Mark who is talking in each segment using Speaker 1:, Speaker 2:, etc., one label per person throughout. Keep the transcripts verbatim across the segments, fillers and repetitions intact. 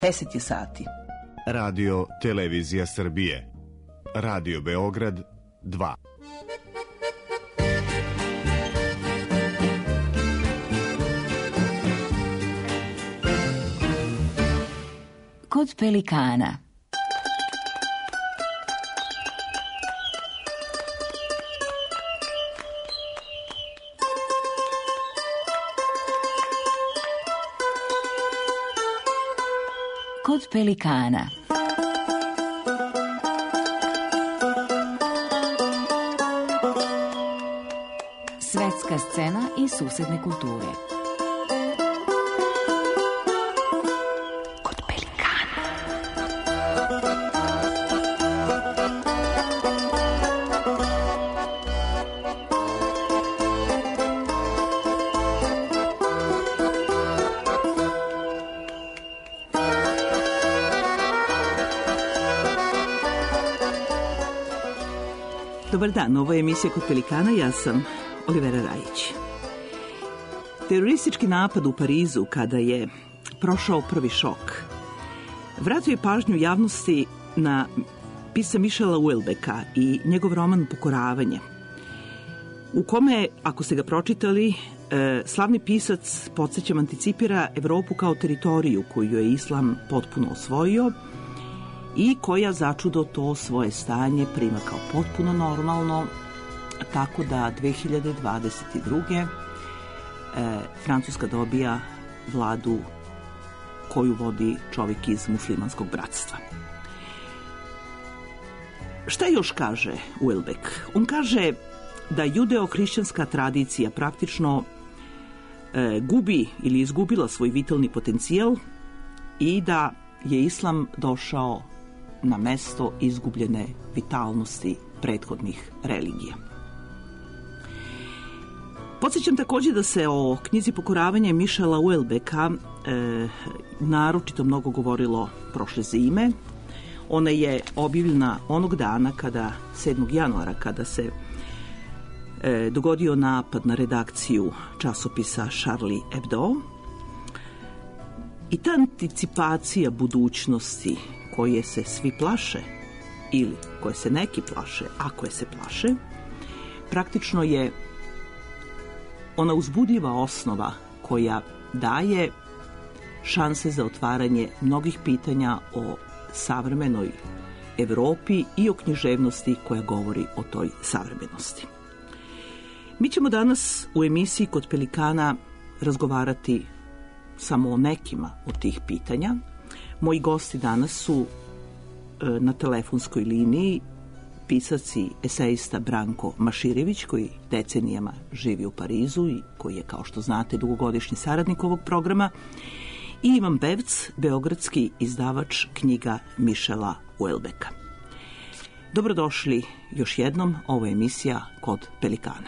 Speaker 1: deset je sati.
Speaker 2: Radio Televizija Srbije. Radio Beograd dva.
Speaker 1: Kod pelikana. Kod pelikana. Svetska scena i susedne kulture. Kod pelikana.
Speaker 3: Dobar dan, ovo je emisija Kod pelikana, ja sam Olivera Rajić. Teroristički napad u Parizu, kada je prošao prvi šok, vratio je pažnju javnosti na pisca Michela Houellebecqa i njegov roman Pokoravanje, u kome, ako ste ga pročitali, slavni pisac, podsjećam, anticipira Evropu kao teritoriju koju je islam potpuno osvojio i koja začudo to svoje stanje prima kao potpuno normalno, tako da dve hiljade dvadeset druge. E, Francuska dobija vladu koju vodi čovjek iz muslimanskog bratstva. Šta još kaže Houellebecq? On kaže da judeo-hrišćanska tradicija praktično e, gubi ili izgubila svoj vitalni potencijal i da je islam došao na mesto izgubljene vitalnosti prethodnih religija. Podsjećam također da se o knjizi Pokoravanje Michela Houellebecqa e, naročito mnogo govorilo prošle zime. Ona je objavljena onog dana, kada, sedmog januara, kada se e, dogodio napad na redakciju časopisa Charlie Hebdo. I ta anticipacija budućnosti koje se svi plaše, ili koje se neki plaše, a koje se plaše, praktično je ona uzbudljiva osnova koja daje šanse za otvaranje mnogih pitanja o savremenoj Evropi i o književnosti koja govori o toj savremenosti. Mi ćemo danas u emisiji Kod pelikana razgovarati samo o nekima od tih pitanja. Moji gosti danas su e, na telefonskoj liniji pisac i esejista Branko Maširević, koji decenijama živi u Parizu i koji je, kao što znate, dugogodišnji saradnik ovog programa, i Ivan Bevc, beogradski izdavač knjiga Michela Houellebecqa. Dobrodošli još jednom, ovo je emisija Kod pelikana.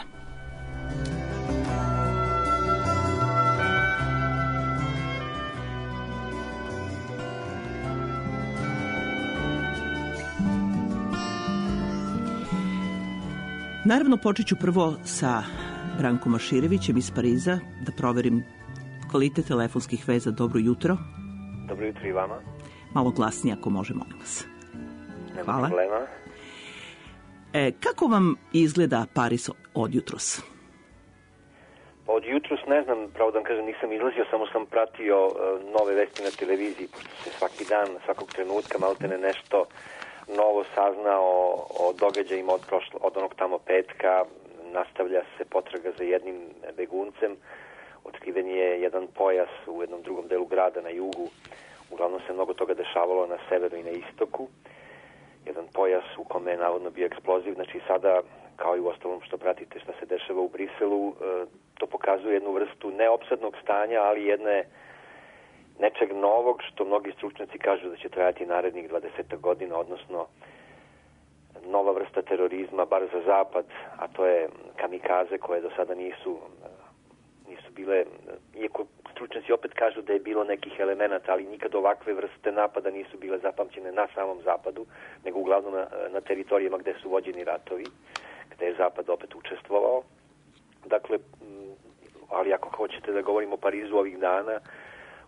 Speaker 3: Naravno, počet ću prvo sa Brankom Maširevićem iz Pariza, da proverim kvalitet telefonskih veza. Dobro jutro.
Speaker 4: Dobro jutro i vama.
Speaker 3: Malo glasnije ako može, molim vas.
Speaker 4: Nema
Speaker 3: Hvala.
Speaker 4: problema.
Speaker 3: E, kako vam izgleda Pariz od jutros?
Speaker 4: Pa od jutros ne znam, pravo da vam kažem, nisam izlazio, samo sam pratio uh, nove vesti na televiziji, pošto se svaki dan, svakog trenutka maltene nešto novo sazna o, o događajima od, prošlo, od onog tamo petka. Nastavlja se potraga za jednim beguncem. Otkriven je jedan pojas u jednom drugom delu grada na jugu. Uglavnom se mnogo toga dešavalo na severu i na istoku. Jedan pojas u kome je navodno bio eksploziv. Znači sada, kao i u ostalom što pratite šta se dešava u Briselu, to pokazuje jednu vrstu neopsadnog stanja, ali jedne nečeg novog, što mnogi stručnjaci kažu da će trajati narednih dvadeset godina, odnosno nova vrsta terorizma, bar za zapad, a to je kamikaze, koje do sada nisu, nisu bile, iako stručnjaci opet kažu da je bilo nekih elemenata, ali nikad ovakve vrste napada nisu bile zapamćene na samom zapadu, nego uglavnom na, na teritorijama gde su vođeni ratovi, gde je zapad opet učestvovao. Dakle, ali ako hoćete da govorimo o Parizu ovih dana,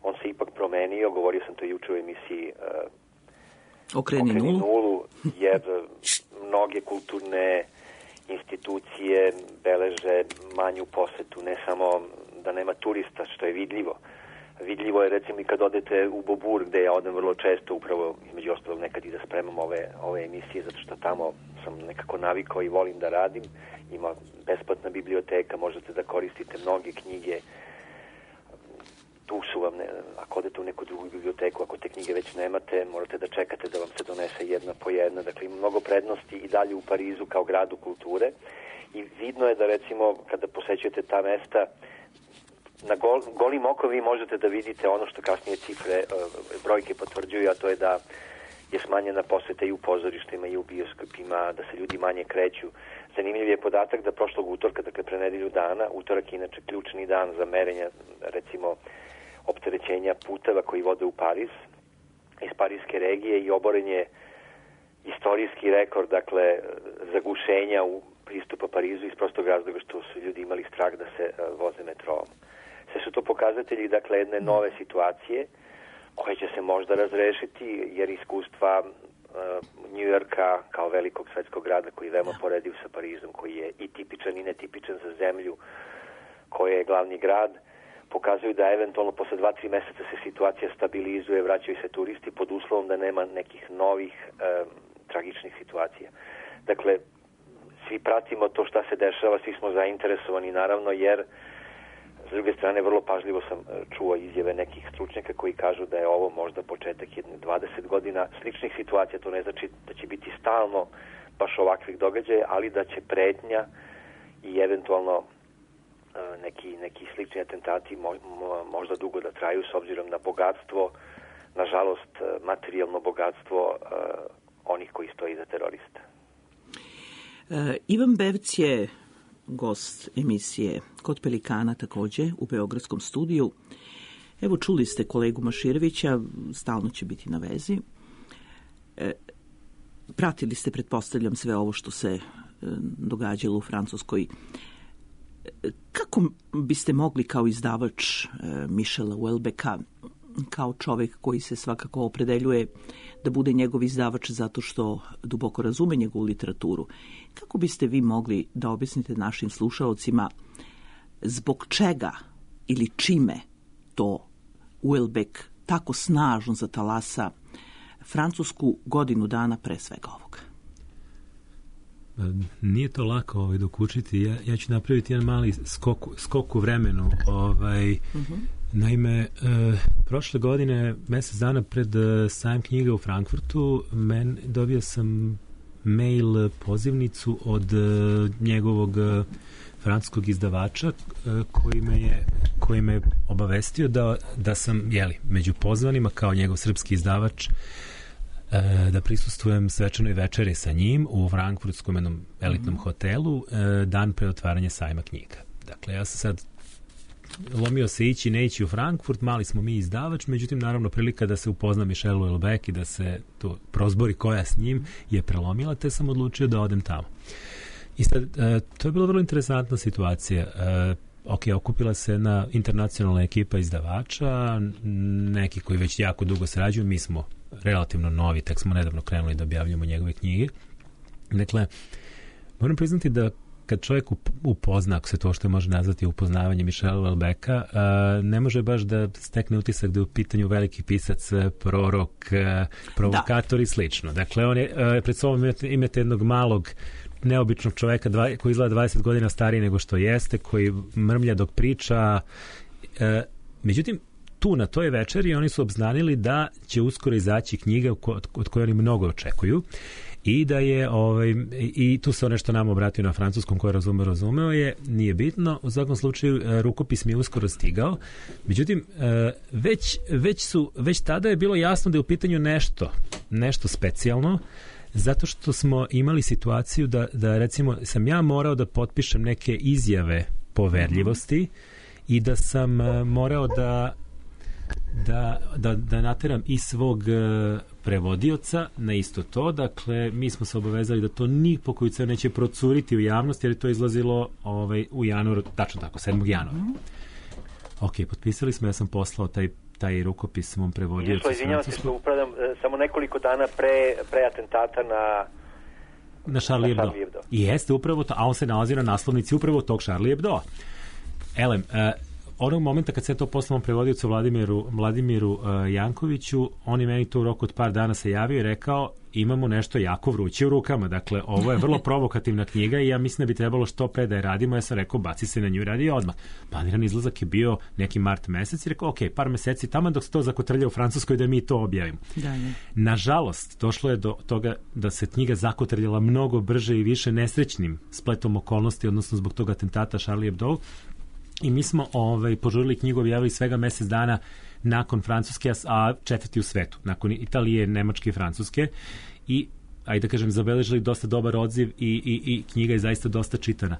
Speaker 4: on se ipak promenio, govorio sam to juče u emisiji uh,
Speaker 3: Okreni,
Speaker 4: Okreni
Speaker 3: nulu.
Speaker 4: nulu, jer mnoge kulturne institucije beleže manju posetu, ne samo da nema turista, što je vidljivo. Vidljivo je recimo i kad odete u Bobur, gde ja odem vrlo često, upravo između ostalog nekad i da spremam ove, ove emisije, zato što tamo sam nekako navikao i volim da radim. Ima besplatna biblioteka, možete da koristite mnoge knjige. Tu su vam, ne, ako odete u neku drugu biblioteku, ako te knjige već nemate, morate da čekate da vam se donese jedna po jedna. Dakle, ima mnogo prednosti i dalje u Parizu kao gradu kulture. I vidno je da recimo kada posećujete ta mesta, na gol, golim okom vi možete da vidite ono što kasnije cifre, brojke potvrđuju, a to je da je smanjena poseta i u pozorištima i u bioskopima, da se ljudi manje kreću. Zanimljiv je podatak da prošlog utorka, dakle pre nedelju dana, utorak je inače ključni dan za merenje, recimo, opterećenja puteva koji vode u Pariz, iz parijske regije i oboren je istorijski rekord, dakle, zagušenja u pristupa Parizu iz prostog razloga što su ljudi imali strah da se voze metroom. Sve su to pokazatelji, dakle, jedne nove situacije koje će se možda razrešiti, jer iskustva uh, Njujorka kao velikog svetskog grada koji je veoma porediv sa Parizom, koji je i tipičan i netipičan za zemlju koja je glavni grad, pokazuju da eventualno posle dva, tri meseca se situacija stabilizuje, vraćaju se turisti pod uslovom da nema nekih novih um, tragičnih situacija. Dakle, svi pratimo to šta se dešava, svi smo zainteresovani naravno, jer s druge strane vrlo pažljivo sam čuo izjave nekih stručnjaka koji kažu da je ovo možda početak jedne dvadeset godina sličnih situacija. To ne znači da će biti stalno baš ovakvih događaja, ali da će pretnja i eventualno neki, neki slični atentati možda dugo da traju s obzirom na bogatstvo, nažalost materijalno bogatstvo onih koji stoji za terorista.
Speaker 3: E, Ivan Bevc je gost emisije Kod Pelikana takođe u Beogradskom studiju. Evo, čuli ste kolegu Maširevića, stalno će biti na vezi. E, pratili ste, pretpostavljam, sve ovo što se e, događalo u Francuskoj. E, kako biste mogli kao izdavač e, Michela Houellebecqa, kao čovek koji se svakako opredeljuje da bude njegov izdavač zato što duboko razume njegovu literaturu, kako biste vi mogli da objasnite našim slušaocima zbog čega ili čime to Houellebecq tako snažno zatalasa Francusku godinu dana pre svega ovoga?
Speaker 5: Nije to lako ovaj, dokučiti. Ja, ja ću napraviti jedan mali skok, skok u vremenu. Ovaj, uh-huh. Naime, e, prošle godine, mesec dana pred e, sajam knjiga u Frankfurtu, men, dobio sam mail pozivnicu od e, njegovog e, francuskog izdavača e, koji me je koji me obavestio da, da sam jeli, među pozvanima kao njegov srpski izdavač e, da prisustvujem svečanoj večeri sa njim u frankfurtskom jednom elitnom mm-hmm. hotelu e, dan pre otvaranja sajma knjiga. Dakle, ja sam sad lomio se ići, ne ići u Frankfurt, mali smo mi izdavač, međutim, naravno, prilika da se upozna Michel Houellebecq i da se to prozbori koja s njim je prelomila, te sam odlučio da odem tamo. I sad, e, to je bila vrlo interesantna situacija. E, ok, okupila se jedna internacionalna ekipa izdavača, neki koji već jako dugo sarađuju, mi smo relativno novi, tek smo nedavno krenuli da objavljamo njegove knjige. Dakle, moram priznati da kad čovjek upozna, ako se to što može nazvati upoznavanje Michela Houellebecqa, ne može baš da stekne utisak da je u pitanju veliki pisac, prorok, provokator da. I slično. Dakle, on je, pred sobom imate, imate jednog malog neobičnog čoveka dva, koji izgleda dvadeset godina stariji nego što jeste, koji mrmlja dok priča. E, međutim, tu na toj večeri oni su obznanili da će uskoro izaći knjiga od, od koje oni mnogo očekuju i da je, ovaj, i tu se on nešto nam obratio na francuskom, koje razume, razumeo je, nije bitno, u svakom slučaju rukopis mi je uskoro stigao, međutim, već, već, su, već tada je bilo jasno da je u pitanju nešto, nešto specijalno, zato što smo imali situaciju da, da recimo sam ja morao da potpišem neke izjave poverljivosti i da sam morao da Da, da, da nateram i svog uh, prevodioca na isto to. Dakle, mi smo se obavezali da to ni po koju cenu neće procuriti u javnost, jer je to izlazilo ovaj, u januaru, tačno tako, sedmog januara. Ok, potpisali smo, ja sam poslao taj, taj rukopis svom prevodiocu.
Speaker 4: Izvinjavam, izvinjavam se što upravljam samo nekoliko dana pre, pre atentata na
Speaker 5: na Charlie Hebdo. I jeste upravo to, a on se nalazi na naslovnici upravo tog Charlie Hebdo. Elem, uh, onog momenta kad se to poslao prevodiocu Vladimiru, Vladimiru uh, Jankoviću, on je meni to u roku od par dana se javio i rekao imamo nešto jako vruće u rukama. Dakle, ovo je vrlo provokativna knjiga i ja mislim da bi trebalo što pre da je radimo. Ja sam rekao, baci se na nju i radi odmah. Planiran izlazak je bio neki mart mesec i rekao, ok, par meseci tamo dok se to zakotrlja u Francuskoj da mi to objavimo. Da, ne. Nažalost, došlo je do toga da se knjiga zakotrljala mnogo brže i više nesrećnim spletom okolnosti, odnosno zbog toga atentata Charlie Hebdo. I mi smo ovaj, požurili knjigu, objavili svega mesec dana nakon Francuske, a četvrti u svetu, nakon Italije, Nemačke i Francuske. I, ajde da kažem, zabeležili dosta dobar odziv i, i, i knjiga je zaista dosta čitana.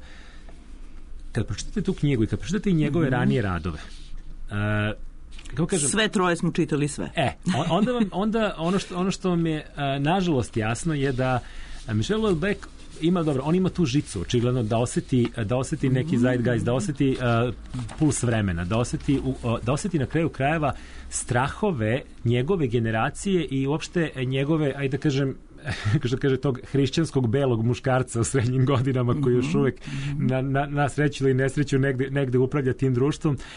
Speaker 5: Kad pročitate tu knjigu i kad pročitate i njegove ranije radove, uh, kako kažem,
Speaker 3: sve troje smo čitali sve.
Speaker 5: E, onda, vam, onda ono, što, ono što vam je uh, nažalost jasno je da Michel Houellebecq ima, dobro, on ima tu žicu, očigledno da oseti, da oseti neki zeitgeist, da oseti uh, puls vremena, da oseti, uh, da oseti na kraju krajeva strahove njegove generacije i uopšte njegove, ajde da kažem, što kaže tog hrišćanskog belog muškarca u srednjim godinama koji još uvek na, na, na sreću ili nesreću negde, negde upravlja tim društvom. Uh,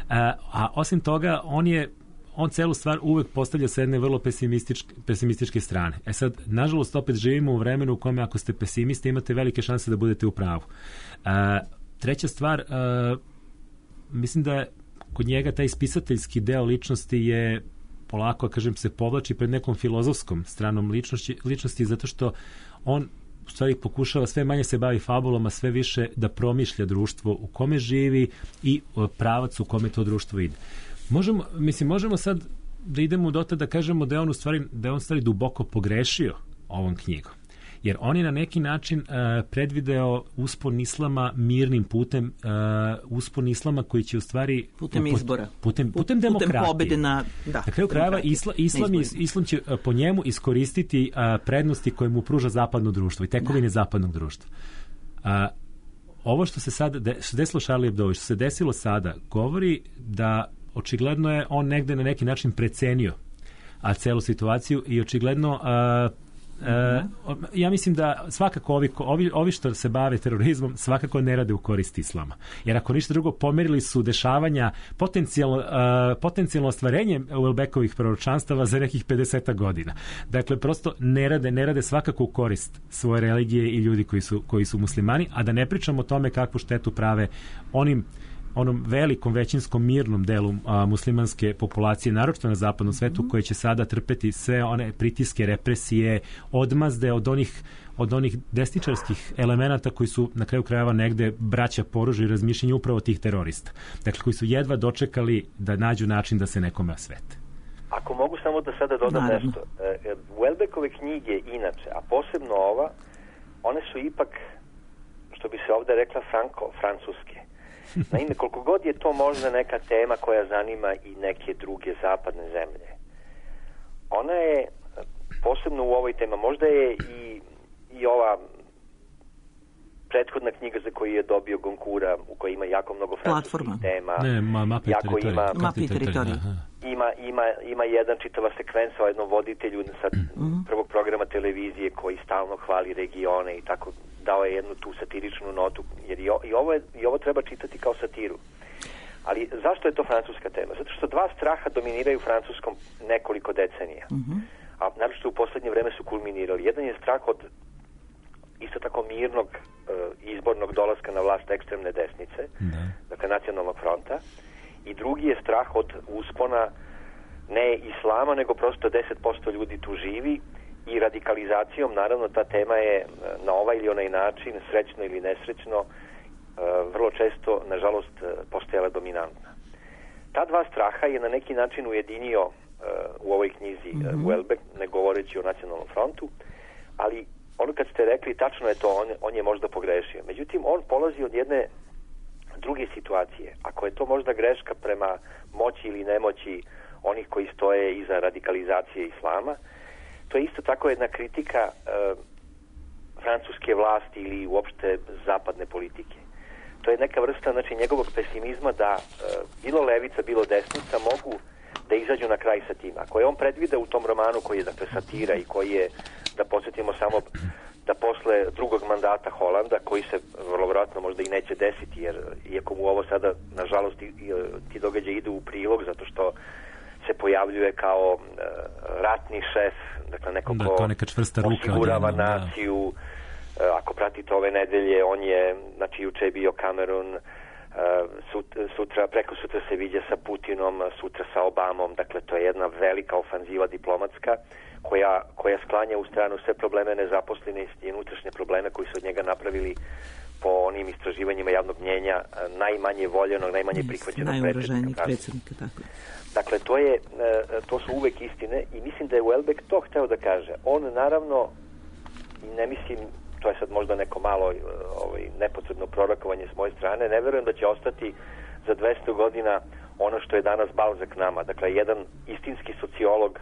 Speaker 5: a osim toga, on je on celu stvar uvek postavlja sa jedne vrlo pesimističke, pesimističke strane. E sad, nažalost, opet živimo u vremenu u kome ako ste pesimisti imate velike šanse da budete u pravu. Uh, treća stvar, uh, mislim da je kod njega taj spisateljski deo ličnosti je polako, kažem, se povlači pred nekom filozofskom stranom ličnosti, ličnosti zato što on u stvari pokušava sve manje se bavi fabulama, sve više da promišlja društvo u kome živi i pravac u kome to društvo ide. Možemo, mislim, možemo sad da idemo do tada da kažemo da je on u stvari, da je on u stvari duboko pogrešio ovom knjigom. Jer on je na neki način uh, predvideo uspon islama mirnim putem, uh, uspon islama koji će u stvari
Speaker 3: putem izbora,
Speaker 5: putem, putem demokratije.
Speaker 3: Putem pobede na, da,
Speaker 5: na kraju krajeva isla, islam, islam će uh, po njemu iskoristiti uh, prednosti koje mu pruža zapadno društvo i tekovine da. zapadnog društva. Uh, ovo što se sad de, što desilo Charlie Hebdo, što se desilo sada, govori da očigledno je on negde na neki način precenio a celu situaciju i očigledno uh, uh, ja mislim da svakako ovi, ovi, ovi što se bave terorizmom svakako ne rade u korist islama. Jer ako ništa drugo, pomerili su dešavanja potencijalno, uh, potencijalno ostvarenje Houellebecqovih proročanstava za nekih pedeset godina. Dakle, prosto ne rade, ne rade svakako u korist svoje religije i ljudi koji su, koji su muslimani, a da ne pričamo o tome kakvu štetu prave onim onom velikom većinskom mirnom delu a, muslimanske populacije, naročito na zapadnom svetu, mm-hmm. koje će sada trpeti sve one pritiske, represije, odmazde od onih, od onih desničarskih elemenata koji su na kraju krajeva negde braća po oružju i razmišljenju upravo tih terorista. Dakle, koji su jedva dočekali da nađu način da se nekome osvete.
Speaker 4: Ako mogu samo da sada dodam Naravno. nešto. E, Houellebecqove knjige inače, a posebno ova, one su ipak, što bi se ovde rekla, franko-francuske. Naime, koliko god je to možda neka tema koja zanima i neke druge zapadne zemlje, ona je posebno u ovoj tema, možda je i, i ova prethodna knjiga za koju je dobio Gonkura, u kojoj ima jako mnogo francuskih tema,
Speaker 5: ne, ma, mape
Speaker 4: jako ima,
Speaker 3: mape teritorije.
Speaker 4: Ima, ima, ima jedan čitava sekvenca o jednom voditelju sa mm-hmm. prvog programa televizije koji stalno hvali regione i tako dao je jednu tu satiričnu notu, jer i, o, i, ovo, je, i ovo treba čitati kao satiru. Ali zašto je to francuska tema? Zato što dva straha dominiraju francuskom nekoliko decenija. Mm-hmm. A naročito u poslednje vreme su kulminirali. Jedan je strah od isto tako mirnog uh, izbornog dolaska na vlast ekstremne desnice, da. dakle nacionalnog fronta, i drugi je strah od uspona ne islama, nego prosto deset posto ljudi tu živi i radikalizacijom, naravno, ta tema je na ovaj ili onaj način, srećno ili nesrećno, vrlo često, nažalost, postajala dominantna. Ta dva straha je na neki način ujedinio u ovoj knjizi mm-hmm. Houellebecq, ne govoreći o nacionalnom frontu, ali ono kad ste rekli, tačno je to, on, on je možda pogrešio. Međutim, on polazi od jedne druge situacije. Ako je to možda greška prema moći ili nemoći onih koji stoje iza radikalizacije islama, to je isto tako jedna kritika e, francuske vlasti ili uopšte zapadne politike. To je neka vrsta, znači, njegovog pesimizma da e, bilo levica, bilo desnica mogu da izađu na kraj sa tim. Ako je on predvideo u tom romanu koji je dakle satira i koji je, da podsjetimo samo, da posle drugog mandata Holanda, koji se vrlo vjerojatno možda i neće desiti, jer iako mu ovo sada, nažalost, i, i, ti događaj idu u prilog, zato što se pojavljuje kao uh, ratni šef, dakle neko
Speaker 5: da,
Speaker 4: ko
Speaker 5: osigurava
Speaker 4: naciju. Uh, ako pratite ove nedelje, on je, znači juče je bio Cameron, uh, sut, sutra, preko sutra se viđa sa Putinom, sutra sa Obamom, dakle to je jedna velika ofanziva diplomatska, koja, koja sklanja u stranu sve probleme nezaposlenosti i unutrašnje probleme koji su od njega napravili po onim istraživanjima javnog mnjenja najmanje voljenog, najmanje prihvaćenog
Speaker 3: predsjednika. predsjednika tako.
Speaker 4: Dakle, to, je, to su uvek istine i mislim da je Houellebecq to hteo da kaže. On naravno, ne mislim, to je sad možda neko malo ovaj, nepotrebno prorokovanje s moje strane, ne verujem da će ostati za dvesta godina ono što je danas Balzac nama. Dakle, jedan istinski sociolog,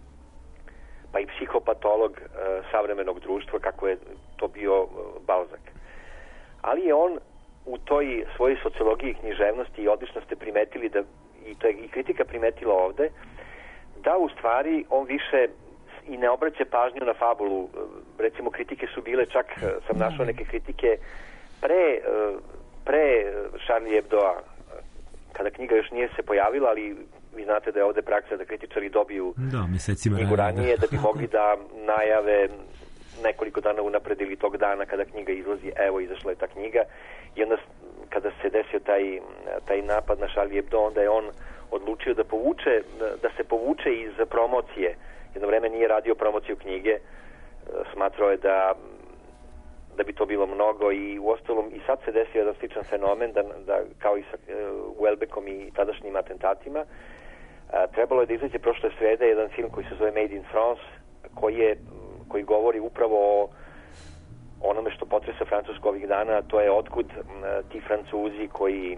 Speaker 4: pa i psihopatolog e, savremenog društva, kako je to bio e, Balzac. Ali je on u toj svojoj sociologiji i književnosti, i odlično ste primetili, da, i to je i kritika primetila ovde, da u stvari on više i ne obraća pažnju na fabulu. Recimo, kritike su bile, čak sam našao neke kritike pre, pre Charlie Hebdoa, kada knjiga još nije se pojavila, ali vi znate da je ovde praksa da kritičari dobiju
Speaker 5: da,
Speaker 4: knjigu ranije, da bi mogli da najave nekoliko dana unapred ili tog dana kada knjiga izlazi, evo izašla je ta knjiga, i onda kada se desio taj, taj napad na Charlie Hebdo, onda je on odlučio da povuče, da se povuče iz promocije. Jedno vreme nije radio promociju knjige, smatrao je da da bi to bilo mnogo, i u ostalom i sad se desio jedan sličan fenomen da, da kao i sa uh, Houellebecqom i tadašnjim atentatima, uh, trebalo je da izađe prošle srede jedan film koji se zove Made in France, koji je koji govori upravo o onome što potresa Francusku ovih dana, to je otkud uh, ti Francuzi koji,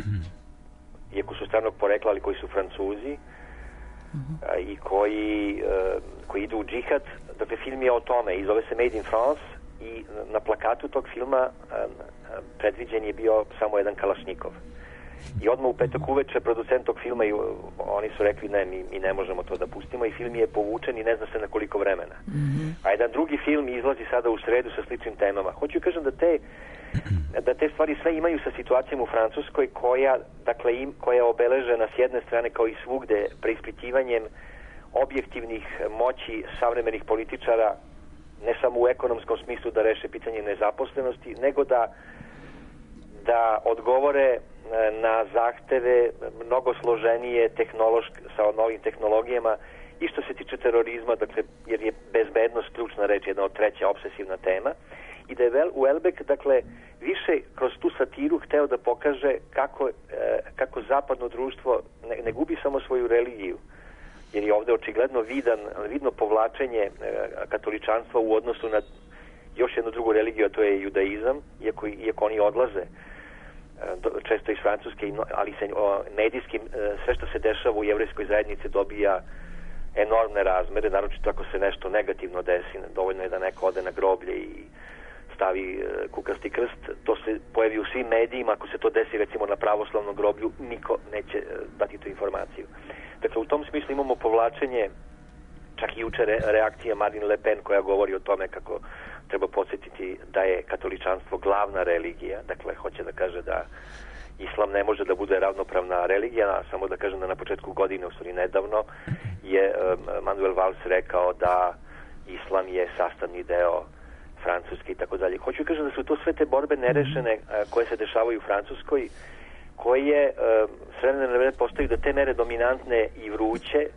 Speaker 4: iako su stranog porekla, ali koji su Francuzi, uh, i koji, uh, koji idu u džihad. Dakle, film je o tome i zove se Made in France, i na plakatu tog filma predviđen je bio samo jedan Kalašnikov. I odmah u petak uveče producent tog filma, i oni su rekli ne, mi, mi ne možemo to da pustimo, i film je povučen i ne zna se na koliko vremena. Mm-hmm. A jedan drugi film izlazi sada u sredu sa sličnim temama. Hoću kažem da te, da te stvari sve imaju sa situacijom u Francuskoj, koja, dakle, im, koja je obeležena s jedne strane kao i svugde preispitivanjem objektivnih moći savremenih političara, ne samo u ekonomskom smislu da reše pitanje nezaposlenosti, nego da, da odgovore na zahteve mnogo složenije tehnološk, sa novim tehnologijama, i što se tiče terorizma, dakle, jer je bezbednost ključna reč, jedna od treća obsesivna tema, i da je Houellebecq, dakle, više kroz tu satiru hteo da pokaže kako, kako zapadno društvo ne, ne gubi samo svoju religiju, jer je ovde očigledno vidan, vidno povlačenje e, katoličanstva u odnosu na još jednu drugu religiju, a to je judaizam, iako, iako oni odlaze e, do, često iz Francuske, ali se o, medijskim, e, sve što se dešava u jevrejskoj zajednici dobija enormne razmere, naročito ako se nešto negativno desi, dovoljno je da neko ode na groblje i stavi e, kukasti krst, to se pojavi u svim medijima. Ako se to desi recimo na pravoslavnom groblju, niko neće e, dati tu informaciju. Dakle, u tom smislu imamo povlačenje, čak i juče re, reakcija Marine Le Pen, koja govori o tome kako treba podsjetiti da je katoličanstvo glavna religija. Dakle, hoće da kaže da islam ne može da bude ravnopravna religija, a samo da kažem da na početku godine, u stvari nedavno, je um, Manuel Valls rekao da islam je sastavni deo Francuske i tako dalje. Hoću kažem da su to sve te borbe nerešene a, koje se dešavaju u Francuskoj, koje e, s vremena na vreme postaju do te mere dominantne i vruće, e,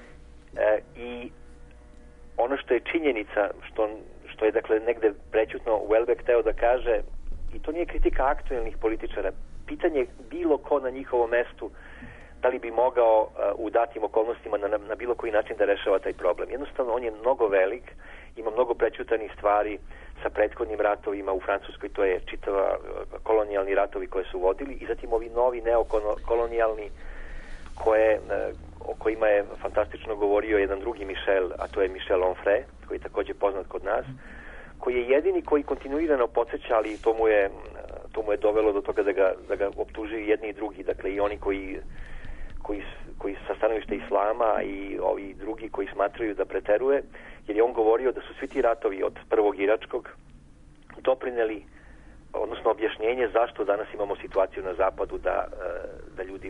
Speaker 4: i ono što je činjenica, što, što je dakle negde prećutno Houellebecq hteo da kaže, i to nije kritika aktuelnih političara, pitanje bilo ko na njihovom mestu da li bi mogao uh, u datim okolnostima na, na bilo koji način da rešava taj problem. Jednostavno, on je mnogo velik, ima mnogo prećutanih stvari sa prethodnim ratovima u Francuskoj, to je čitava uh, kolonijalni ratovi koje su vodili, i zatim ovi novi neokolonijalni koje, uh, o kojima je fantastično govorio jedan drugi Michel, a to je Michel Onfray, koji je također poznat kod nas, koji je jedini koji kontinuirano podsjeća, ali to mu je, to mu je dovelo do toga da ga, da ga optužuju jedni i drugi, dakle i oni koji, koji, koji sa stanovišta islama i ovi drugi koji smatraju da preteruje, jer je on govorio da su svi ti ratovi od prvog iračkog doprineli, odnosno objašnjenje zašto danas imamo situaciju na zapadu da, da ljudi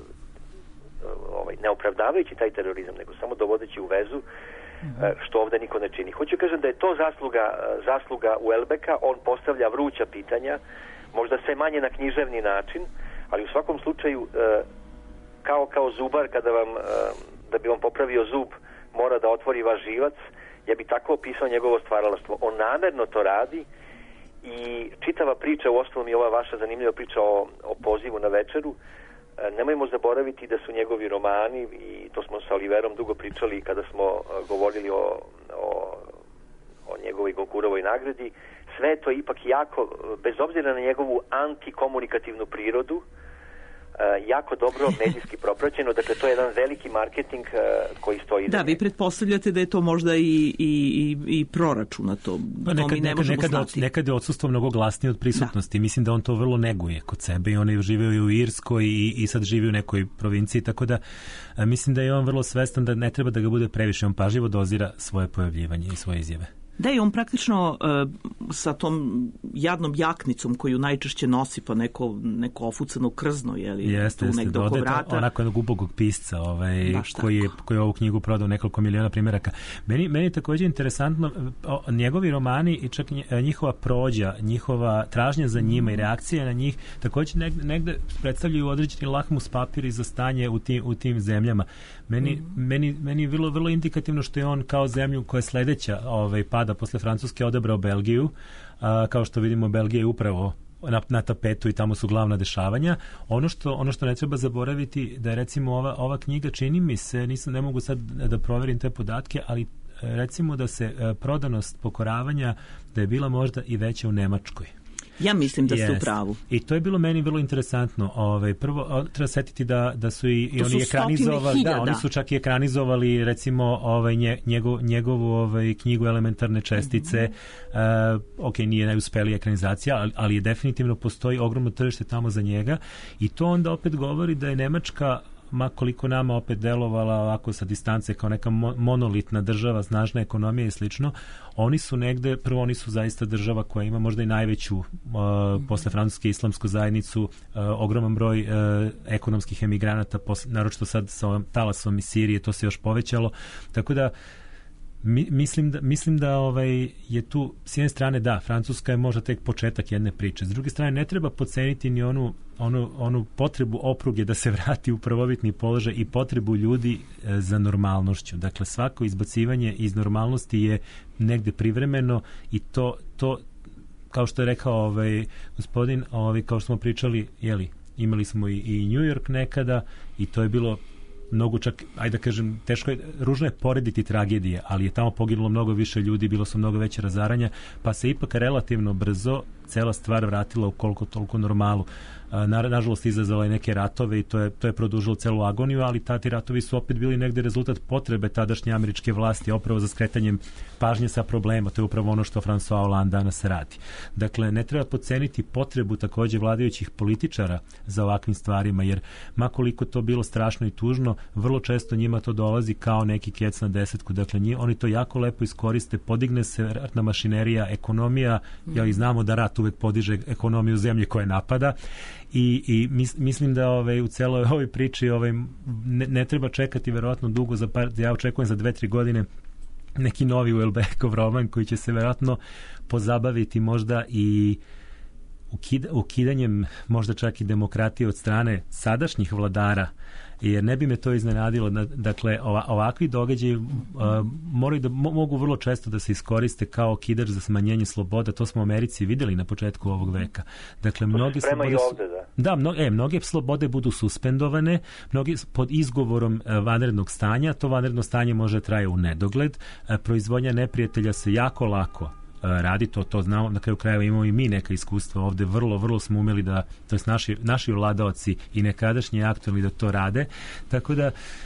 Speaker 4: ovaj, ne opravdavajući taj terorizam, nego samo dovodeći u vezu, što ovdje niko ne čini. Hoću kažem da je to zasluga, zasluga Welbecka, on postavlja vruća pitanja, možda sve manje na književni način, ali u svakom slučaju kao, kao zubar kada vam, da bi vam popravio zub, mora da otvori vaš živac, ja bi tako opisao njegovo stvaralaštvo. On namerno to radi i čitava priča, u osnovom i ova vaša zanimljiva priča o, o pozivu na večeru, nemojmo zaboraviti da su njegovi romani, i to smo sa Oliverom dugo pričali kada smo govorili o, o, o njegovoj Gonkurovoj nagradi, sve to je ipak jako, bez obzira na njegovu antikomunikativnu prirodu, jako dobro medijski propraćeno, dakle to je jedan veliki marketing koji stoji.
Speaker 3: Da, vi pretpostavljate da je to možda i, i, i, i proračunato.
Speaker 5: Pa nekad,
Speaker 3: mi ne
Speaker 5: nekad, nekad, od, nekad je odsustvo mnogo glasnije od prisutnosti. Da. Mislim da on to vrlo neguje kod sebe i on je živio i u Irskoj i, i sad živi u nekoj provinciji, tako da a, mislim da je on vrlo svestan da ne treba da ga bude previše, on pažljivo dozira svoje pojavljivanje i svoje izjave.
Speaker 3: Da, i on praktično uh, sa tom jadnom jaknicom koju najčešće nosi pa neko, neko ofucano krzno, je li,
Speaker 5: jeste,
Speaker 3: tu negde oko vrata.
Speaker 5: Onako jednog ubogog pisca ovaj, koji, je, koji je ovu knjigu prodao nekoliko miliona primjeraka. Meni, meni je također interesantno o, njegovi romani i čak njihova prođa, njihova tražnja za njima i reakcija na njih također negde, negde predstavljaju određeni lakmus papir za stanje u tim, u tim zemljama. Meni, mm. meni, meni je vrlo, vrlo indikativno što je on kao zemlju koja je sledeća ovaj, pada posle Francuske odabrao Belgiju, a, kao što vidimo Belgija je upravo na, na tapetu i tamo su glavna dešavanja. Ono što, ono što ne treba zaboraviti da je recimo ova, ova knjiga, čini mi se, nisam, ne mogu sad da proverim te podatke, ali recimo da se prodanost pokoravanja da je bila možda i veća u Nemačkoj.
Speaker 3: Ja mislim da ste u pravu.
Speaker 5: I to je bilo meni vrlo interesantno. Ovaj prvo treba setiti da da su i, i oni ekranizovali, da, oni su čak i ekranizovali recimo ovaj nje, njegov, njegovu ovaj knjigu Elementarne čestice. Mm-hmm. Uh, ok, nije najuspelija ekranizacija, ali, ali je definitivno postoji ogromno tržište tamo za njega i to onda opet govori da je Nemačka, ma koliko nama opet delovala ovako sa distance kao neka monolitna država, snažna ekonomija i slično, oni su negde, prvo oni su zaista država koja ima možda i najveću uh, posle Francuske islamsku zajednicu, uh, ogroman broj uh, ekonomskih emigranata, posle, naročito sad sa talasom iz Sirije, to se još povećalo, tako da Mi, mislim da, mislim da ovaj, je tu s jedne strane da, Francuska je možda tek početak jedne priče, s druge strane ne treba podceniti ni onu, onu, onu potrebu opruge da se vrati u prvobitni položaj i potrebu ljudi e, za normalnošću. Dakle, svako izbacivanje iz normalnosti je negde privremeno i to, to kao što je rekao ovaj, gospodin, ovaj, kao što smo pričali, jeli, imali smo i, i New York nekada i to je bilo mnogo čak, ajde da kažem, teško je, ružno je porediti tragedije, ali je tamo poginulo mnogo više ljudi, bilo su mnogo veće razaranja, pa se ipak relativno brzo cela stvar vratila u koliko toliko normalu. Na, nažalost izazvala je neke ratove i to je, to je produžilo celu agoniju, ali tati ratovi su opet bili negde rezultat potrebe tadašnje američke vlasti, opravo za skretanjem pažnje sa problema. To je upravo ono što François Hollande danas radi. Dakle, ne treba podceniti potrebu također vladajućih političara za ovakvim stvarima, jer makoliko to bilo strašno i tužno, vrlo često njima to dolazi kao neki kec na desetku. Dakle, njih, oni to jako lepo iskoriste, podigne se ratna mašinerija, ekonomija, mm. ja i znamo da rat uvek podiže ekonomiju zemlje koje napada. I, i mis, mislim da ovaj, u celoj ovoj priči ovaj, ne, ne treba čekati verovatno dugo, za par, ja očekujem za dve, tri godine neki novi Welbeckov roman koji će se verovatno pozabaviti možda i ukida, ukidanjem možda čak i demokratije od strane sadašnjih vladara, jer ne bi me to iznenadilo. Dakle, ova, ovakvi događaji uh, moraju da mo, mogu vrlo često da se iskoriste kao kidač za smanjenje sloboda. To smo u Americi videli na početku ovog veka. Dakle, mnoge slobode,
Speaker 4: ovde, da.
Speaker 5: Da, mno, e, mnoge slobode budu suspendovane, mnoge pod izgovorom uh, vanrednog stanja. To vanredno stanje može traje u nedogled. Uh, proizvodnja neprijatelja se jako lako radi, to, to znamo, na kraju krajeva imamo i mi neka iskustva ovde, vrlo, vrlo smo umeli da, to jest naši, naši vladaoci i nekadašnji aktualni da to rade, tako da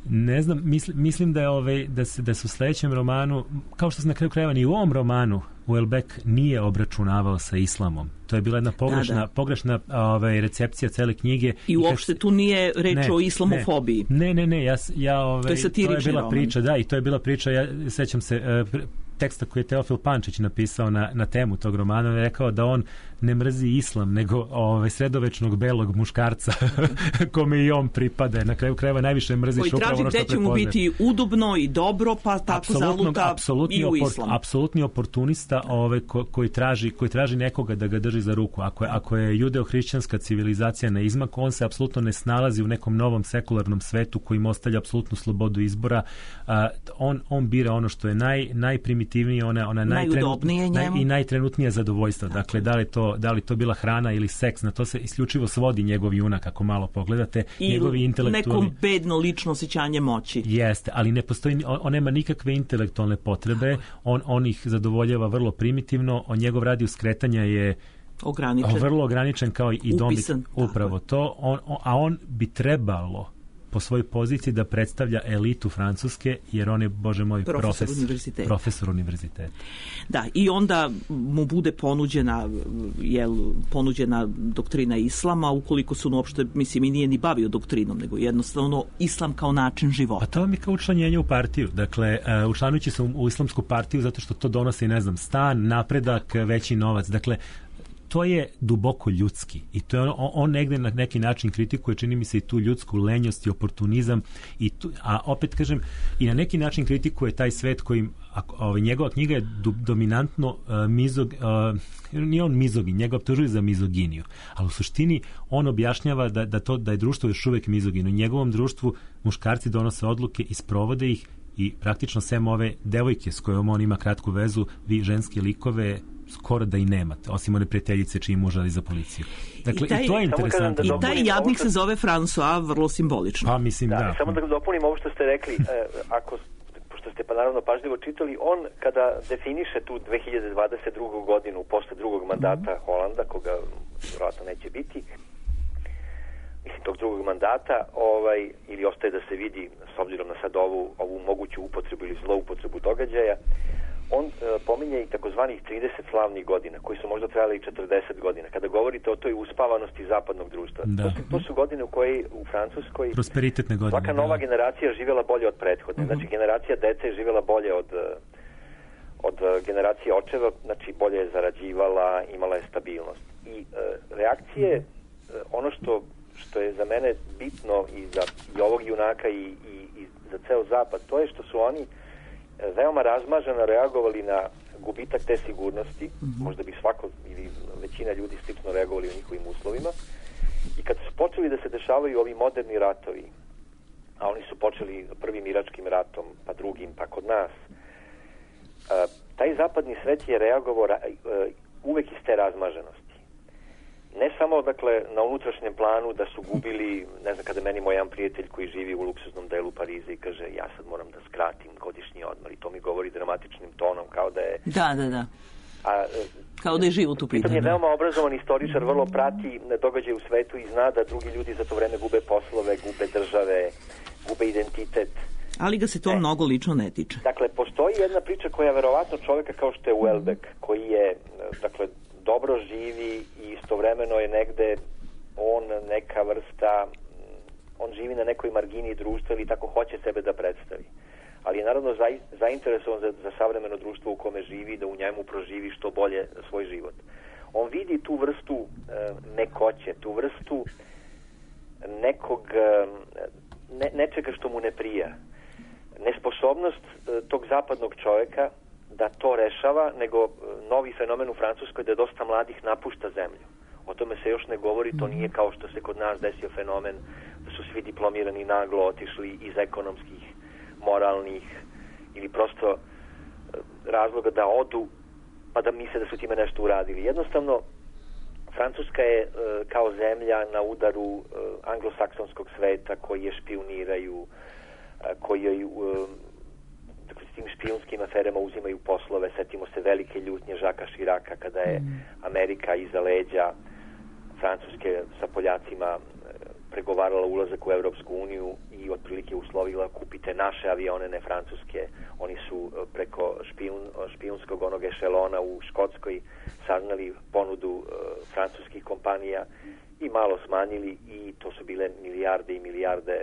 Speaker 5: Ne znam, misl, mislim da je ovaj, da se da su u sledećem romanu, kao što se na kraju krajeva ni u ovom romanu Houellebecq nije obračunavao sa islamom. To je bila jedna pogrešna, da, da. pogrešna ovaj, recepcija cele knjige.
Speaker 3: I uopšte tu nije reč ne, o islamofobiji.
Speaker 5: Ne, ne, ne, ja, ja ovaj,
Speaker 3: to je satirični
Speaker 5: to je bila
Speaker 3: roman.
Speaker 5: priča, da, i to je bila priča, ja sećam se uh, teksta koji je Teofil Pančić napisao na, na temu tog romana, je rekao da on ne mrzi islam, nego ovaj, sredovečnog belog muškarca kome i on pripada. Na kraju krajeva najviše mrziš upravo ono što prepoznaje. Koji traži gde će mu biti udobno i dobro, pa tako Apsolutno,
Speaker 3: zaluta i u islam.
Speaker 5: Apsolutni oportunista ovaj, ko, koji, traži, koji traži nekoga da ga drži za ruku. Ako je, ako je judeo-hrišćanska civilizacija na izmaku, on se apsolutno ne snalazi u nekom novom sekularnom svetu koji im ostavlja apsolutnu slobodu izbora. Uh, on, on bira ono što je naj, najprimitivnije, ona, ona
Speaker 3: najudobnije
Speaker 5: naj, i najtrenutnije zadovoljstvo. Dakle, da li to da li to bila hrana ili seks, na to se isključivo svodi njegov junak, ako malo pogledate.
Speaker 3: I
Speaker 5: njegovi intelektualni...
Speaker 3: neko bedno lično osjećanje moći.
Speaker 5: Jeste, ali ne postoji, on, on nema nikakve intelektualne potrebe, on, on ih zadovoljava vrlo primitivno, on njegov radijus skretanja je
Speaker 3: ograničen.
Speaker 5: vrlo ograničen kao i domit. Upravo
Speaker 3: tako.
Speaker 5: To, on, on, a on bi trebalo po svojoj poziciji da predstavlja elitu Francuske, jer on je, bože moj,
Speaker 3: profesor,
Speaker 5: profesor
Speaker 3: univerziteta.
Speaker 5: Profesor univerziteta.
Speaker 3: Da, i onda mu bude ponuđena, jel, ponuđena doktrina islama, ukoliko su on uopšte, mislim, i nije ni bavio doktrinom, nego jednostavno islam kao način života.
Speaker 5: Pa to mi kao učlanjenje u partiju. Dakle, uh, učlanujući se u, u islamsku partiju zato što to donosi, ne znam, stan, napredak, veći novac. Dakle, to je duboko ljudski i to je on, on negde na neki način kritikuje, čini mi se, i tu ljudsku lenjost i oportunizam, i tu, a opet kažem, i na neki način kritikuje taj svet kojim, ovaj, njegova knjiga je do, dominantno uh, mizog, uh, nije on mizogin, njega optužuje za mizoginiju, ali u suštini on objašnjava da, da, to, da je društvo još uvek mizogino. U njegovom društvu muškarci donose odluke i sprovode ih i praktično sem ove devojke s kojom on ima kratku vezu, vi ženske likove skoro da i nemate, osim one prijateljice čiji muž radi za policiju. Dakle, i, taj, i to je interesantno.
Speaker 3: I taj jadnik se zove François, vrlo simbolično.
Speaker 5: Pa, mislim, da.
Speaker 4: da. Samo da dopunim ovo što ste rekli, e, ako, pošto ste pa naravno pažljivo čitali, on kada definiše tu dve hiljade dvadeset drugu godinu posle drugog mandata mm-hmm. Holanda, koga vjerojatno neće biti, mislim, tog drugog mandata, ovaj, ili ostaje da se vidi, s obzirom na sad ovu, ovu moguću upotrebu ili zloupotrebu događaja, on e, pominje i takozvanih trideset slavnih godina, koji su možda trajali i četrdeset godina. Kada govorite o toj uspavanosti zapadnog društva, to su, to su godine u koje u Francuskoj
Speaker 5: prosperitetne godine,
Speaker 4: svaka nova
Speaker 5: da. generacija
Speaker 4: živjela bolje od prethodne. Uh-huh. Znači, generacija dece je živjela bolje od, od generacije očeva, znači bolje je zarađivala, imala je stabilnost. I e, reakcije, e, ono što, što je za mene bitno i za i ovog junaka i, i, i za ceo zapad, to je što su oni veoma razmaženo reagovali na gubitak te sigurnosti, mm-hmm. možda bi svako ili većina ljudi slično reagovali u njihovim uslovima, i kad su počeli da se dešavaju ovi moderni ratovi, a oni su počeli prvim iračkim ratom, pa drugim, pa kod nas, taj zapadni svet je reagovao uvek iz te razmaženosti. Ne samo, dakle, na unutrašnjem planu da su gubili, ne znam, kada meni moj jedan prijatelj koji živi u luksuznom delu Pariza i kaže, ja sad moram da skratim godišnji odmor, i to mi govori dramatičnim tonom, kao da je...
Speaker 3: Da, da, da.
Speaker 4: A,
Speaker 3: kao da je život u pitanju.
Speaker 4: Je veoma obrazovan istoričar, vrlo prati događaje u svetu i zna da drugi ljudi za to vreme gube poslove, gube države, gube identitet.
Speaker 3: Ali ga se to e. mnogo lično ne tiče.
Speaker 4: Dakle, postoji jedna priča koja verovatno čoveka kao što je Houellebecq, koji je, dakle, dobro živi i istovremeno je negde on neka vrsta, on živi na nekoj margini društva ili tako hoće sebe da predstavi. Ali je naravno zainteresovan za, za savremeno društvo u kome živi, da u njemu proživi što bolje svoj život. On vidi tu vrstu e, nekoće, tu vrstu nekog, e, ne, nečega što mu ne prija. Nesposobnost e, tog zapadnog čoveka da to rešava, nego novi fenomen u Francuskoj da dosta mladih napušta zemlju. O tome se još ne govori, to nije kao što se kod nas desio fenomen da su svi diplomirani naglo otišli iz ekonomskih, moralnih ili prosto razloga da odu pa da misle da su time nešto uradili. Jednostavno, Francuska je kao zemlja na udaru anglosaksonskog sveta koji je špijuniraju, koji je s tim špijunskim aferama uzimaju poslove. Setimo se velike ljutnje Žaka Širaka kada je Amerika iza leđa Francuske sa Poljacima pregovarala ulazak u Evropsku uniju i otprilike uslovila kupite naše avione, ne francuske. Oni su preko špijun, špijunskog onog ešelona u Škotskoj saznali ponudu uh, francuskih kompanija i malo smanjili i to su bile milijarde i milijarde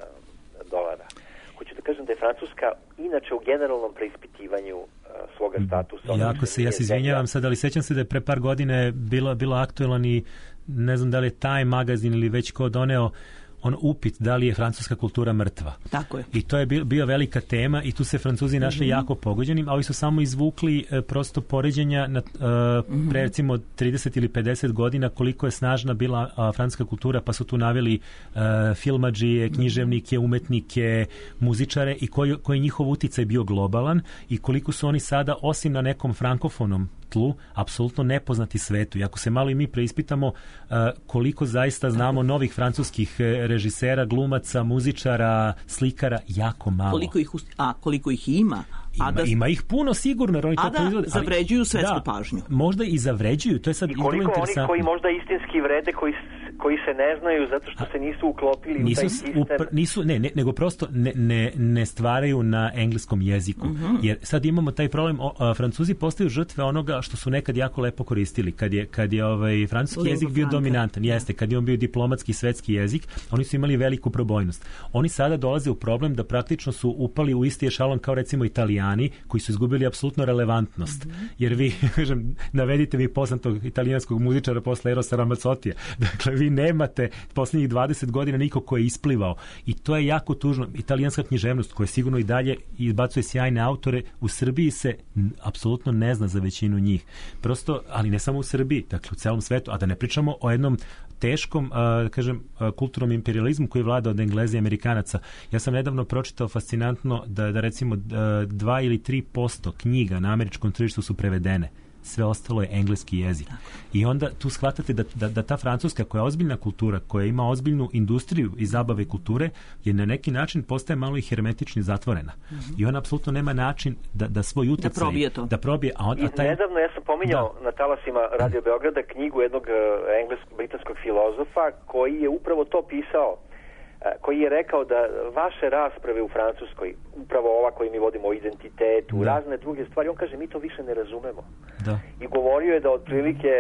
Speaker 4: uh, dolara. Hoću da kažem da je Francuska inače u generalnom preispitivanju uh, svoga statusa.
Speaker 5: Jako se, ja se izvinjavam sad, ali sećam se da je pre par godine bilo, bilo aktuelan i ne znam da li je Time magazin ili već ko doneo on upit da li je francuska kultura mrtva.
Speaker 3: Tako je.
Speaker 5: I to je bio, bio velika tema i tu se Francuzi našli mm-hmm. jako pogođenim, a ovi su samo izvukli e, prosto poređenja na, e, mm-hmm. pre recimo trideset ili pedeset godina koliko je snažna bila a, francuska kultura, pa su tu naveli e, filmadžije, književnike, umetnike, muzičare i koji, koji njihov uticaj bio globalan i koliko su oni sada, osim na nekom frankofonom tlu, apsolutno nepoznati svetu. I ako se malo i mi preispitamo uh, koliko zaista znamo novih francuskih režisera, glumaca, muzičara, slikara, jako malo.
Speaker 3: Koliko ih, a koliko ih ima?
Speaker 5: Ima,
Speaker 3: a da,
Speaker 5: ima ih puno sigurno, jer oni
Speaker 3: a
Speaker 5: to
Speaker 3: da
Speaker 5: proizvode, ali,
Speaker 3: zavređuju svetsku
Speaker 5: da,
Speaker 3: pažnju.
Speaker 5: Možda i zavređuju, to je sad
Speaker 4: i koliko
Speaker 5: vrlo interesantno.
Speaker 4: Oni koji možda istinski vrede, koji, koji se ne znaju zato što se nisu uklopili
Speaker 5: nisu,
Speaker 4: u taj sistem.
Speaker 5: Upr, nisu, ne, ne, nego prosto ne, ne, ne stvaraju na engleskom jeziku. Mm-hmm. Jer sad imamo taj problem, o, a, Francuzi postaju žrtve onoga što su nekad jako lepo koristili. Kad je, kad je ovaj, francuski jezik bio dominantan, jeste, kad je on bio diplomatski svetski jezik, oni su imali veliku probojnost. Oni sada dolaze u problem da praktično su upali u isti ešalon kao recimo Italijani, koji su izgubili apsolutno relevantnost. Mm-hmm. Jer vi, kažem, navedite mi poznatog italijanskog muzičara posle Erosa Ramazzotija. Dakle, vi nemate posljednjih dvadeset godina niko ko je isplivao. I to je jako tužno. Italijanska književnost, koja sigurno i dalje izbacuje sjajne autore, u Srbiji se n, apsolutno ne zna za većinu njih. Prosto, ali ne samo u Srbiji, dakle u celom svetu, a da ne pričamo o jednom teškom, a, kažem, a, kulturnom imperializmu koji vlada od Engleza i Amerikanaca. Ja sam nedavno pročitao fascinantno da, da recimo dva ili tri posto knjiga na američkom tržištu su prevedene. Sve ostalo je engleski jezik. I onda tu shvatate da, da, da ta francuska koja je ozbiljna kultura, koja ima ozbiljnu industriju i zabave kulture, je na neki način postaje malo i hermetični zatvorena. Mm-hmm. I ona apsolutno nema način da, da svoj utjecaj...
Speaker 3: Da probije to.
Speaker 5: Da probije, a on, a taj...
Speaker 4: Nedavno ja sam pominjao da. na talasima Radio Beograda knjigu jednog uh, engleskog, britanskog filozofa koji je upravo to pisao, koji je rekao da vaše rasprave u Francuskoj, upravo ova koju mi vodimo o identitetu, da. razne druge stvari, on kaže mi to više ne razumemo.
Speaker 5: Da.
Speaker 4: I govorio je da otprilike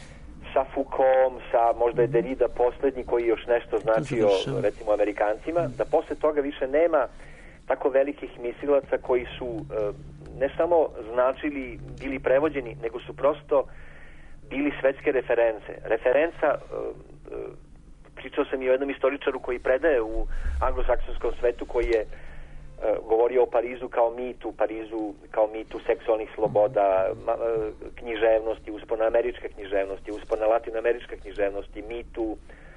Speaker 4: sa Foucaultom, sa možda je Derrida poslednji koji još nešto značio recimo Amerikancima, da posle toga više nema tako velikih mislilaca koji su ne samo značili, bili prevođeni, nego su prosto bili svetske reference. Referenca pričao sam i o jednom istoričaru koji predaje u anglosaksonskom svetu, koji je uh, govorio o Parizu kao mitu, Parizu kao mitu seksualnih sloboda, ma, uh, književnosti, uspona američke književnosti, uspona latinoameričke književnosti, mitu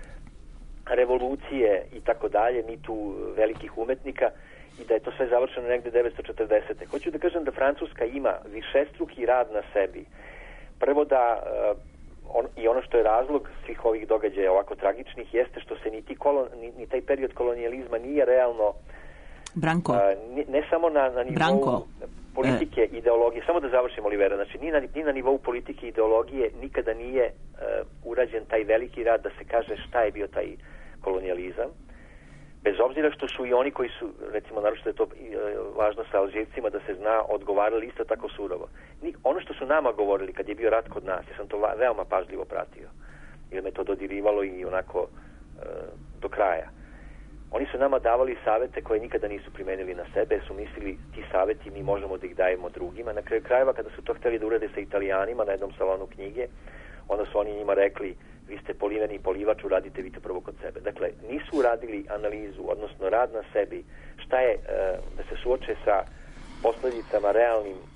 Speaker 4: revolucije i tako dalje, mitu velikih umetnika i da je to sve završeno negde devetsto četrdesete. Hoću da kažem da Francuska ima višestruki rad na sebi. Prvo da uh, On, i ono što je razlog svih ovih događaja ovako tragičnih jeste što se ni, ti kolon, ni, ni taj period kolonijalizma nije realno
Speaker 3: Branko.
Speaker 4: A, ni, ne samo na, na nivou
Speaker 3: Branko.
Speaker 4: politike, e. ideologije, samo da završim Olivera, znači ni na, ni na nivou politike i ideologije nikada nije uh, urađen taj veliki rad da se kaže šta je bio taj kolonijalizam, bez obzira što su i oni koji su, recimo naročito je to važno sa Alžircima da se zna, odgovarali isto tako surovo. Ono što su nama govorili kad je bio rat kod nas, ja sam to veoma pažljivo pratio, jer me to dodirivalo i onako e, do kraja. Oni su nama davali savete koje nikada nisu primenili na sebe, su mislili ti saveti mi možemo da ih dajemo drugima. Na kraju krajeva kada su to hteli da urade sa Italijanima na jednom salonu knjige, onda su oni njima rekli vi ste poliveni polivač, uradite vi to prvo kod sebe. Dakle, nisu uradili analizu, odnosno rad na sebi, šta je, da se suoče sa posljedicama realnim